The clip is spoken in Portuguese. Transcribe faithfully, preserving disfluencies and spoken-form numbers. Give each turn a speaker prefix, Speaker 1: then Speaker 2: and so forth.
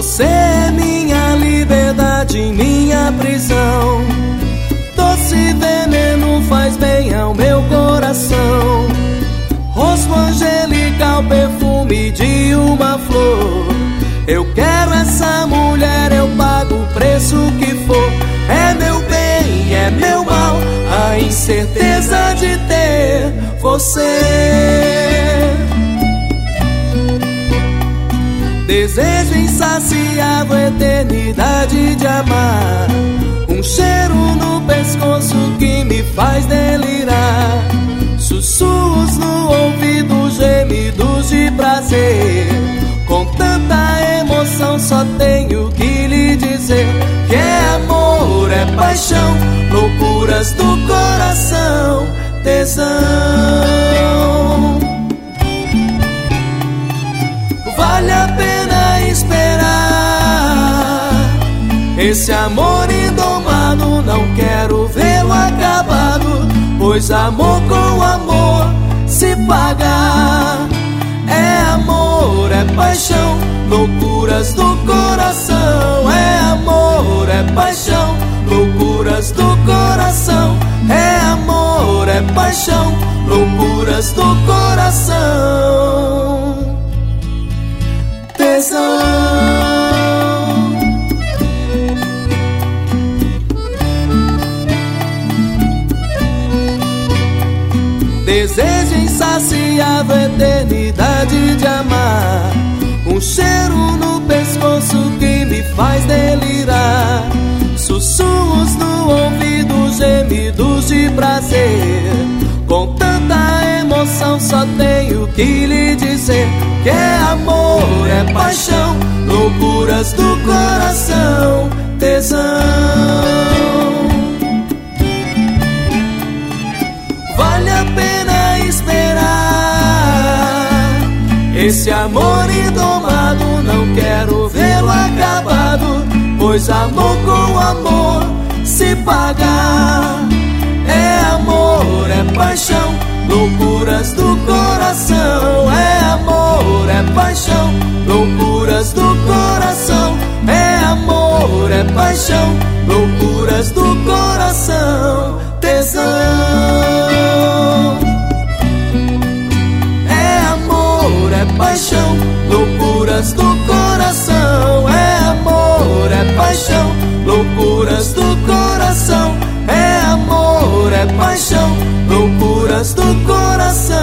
Speaker 1: Você é minha liberdade, minha prisão. Doce veneno faz bem ao meu coração. Rosto angelical, perfume de uma flor. Eu quero essa mulher, eu pago o preço que for. É meu bem, é meu mal, a incerteza de ter você. Desejo insaciável, eternidade de amar. Um cheiro no pescoço que me faz delirar. Sussurros no ouvido, gemidos de prazer. Com tanta emoção só tenho que lhe dizer que é amor, é paixão, loucuras do coração, tesão. Vale a pena esperar esse amor indomado, não quero vê-lo acabado, pois amor com amor se paga. É amor, é paixão, loucuras do coração. É amor, é paixão, loucuras do coração. É amor, é paixão, loucuras do coração, tesão. Desejo insaciável, eternidade de amar. Um cheiro no pescoço que me faz delirar. Sussurros no ouvido, gemidos de prazer. Com tanta emoção só tenho que lhe dizer que é amor, é paixão, loucuras do coração, tesão. Vale a pena esperar esse amor indomado, não quero vê-lo acabado, pois amor com amor se paga. É amor, é paixão, loucuras do coração. É amor, é paixão, loucuras do coração. É amor, é paixão, loucuras do coração, tesão. É paixão, loucuras do coração. É amor, é paixão, loucuras do coração. É amor, é paixão, loucuras do coração.